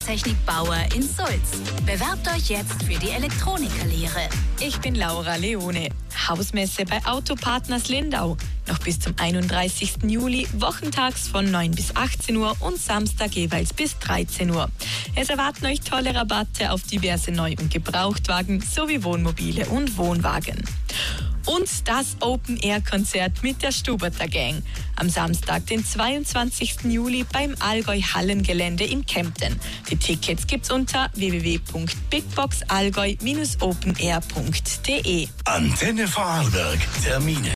Elektrotechnik Bauer in Sulz. Bewerbt euch jetzt für die Elektronikerlehre. Ich bin Laura Leone. Hausmesse bei Autopartners Lindau. Noch bis zum 31. Juli, wochentags von 9 bis 18 Uhr und Samstag jeweils bis 13 Uhr. Es erwarten euch tolle Rabatte auf diverse Neu- und Gebrauchtwagen sowie Wohnmobile und Wohnwagen. Und das Open-Air-Konzert mit der Stuberter Gang. Am Samstag, den 22. Juli beim Allgäu Hallengelände in Kempten. Die Tickets gibt's unter www.bigboxallgäu-openair.de. Antenne Vorarlberg. Termine.